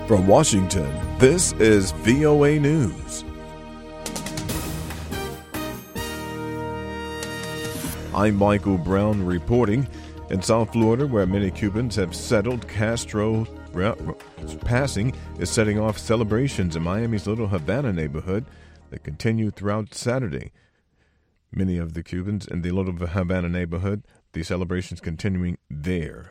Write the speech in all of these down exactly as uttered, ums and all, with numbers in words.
From Washington, this is V O A News. I'm Michael Brown reporting. In South Florida, where many Cubans have settled, Castro's passing is setting off celebrations in Miami's Little Havana neighborhood that continue throughout Saturday. Many of the Cubans in the Little Havana neighborhood, the celebrations continuing there.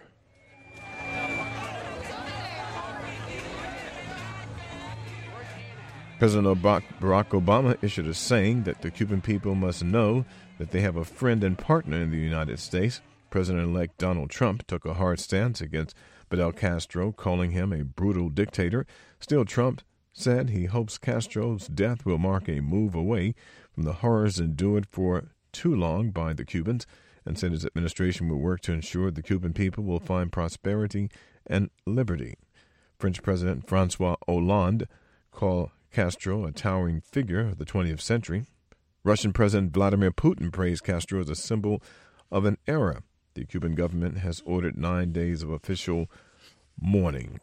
President Barack Obama issued a saying that the Cuban people must know that they have a friend and partner in the United States. President-elect Donald Trump took a hard stance against Fidel Castro, calling him a brutal dictator. Still, Trump said he hopes Castro's death will mark a move away from the horrors endured for too long by the Cubans, and said his administration will work to ensure the Cuban people will find prosperity and liberty. French President Francois Hollande called Castro a towering figure of the twentieth century. Russian President Vladimir Putin praised Castro as a symbol of an era. The Cuban government has ordered nine days of official mourning.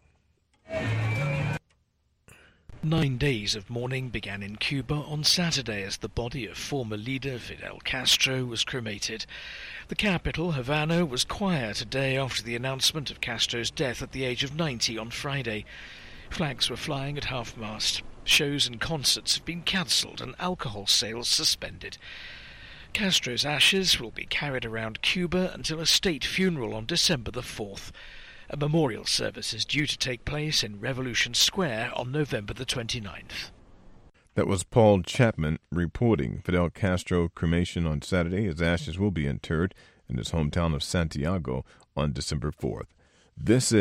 Nine days of mourning began in Cuba on Saturday as the body of former leader Fidel Castro was cremated. The capital, Havana, was quiet a day after the announcement of Castro's death at the age of ninety on Friday. Flags were flying at half-mast. Shows and concerts have been cancelled and alcohol sales suspended. Castro's ashes will be carried around Cuba until a state funeral on December the fourth. A memorial service is due to take place in Revolution Square on November the twenty-ninth. That was Paul Chapman reporting. Fidel Castro cremation on Saturday. His ashes will be interred in his hometown of Santiago on December fourth. This is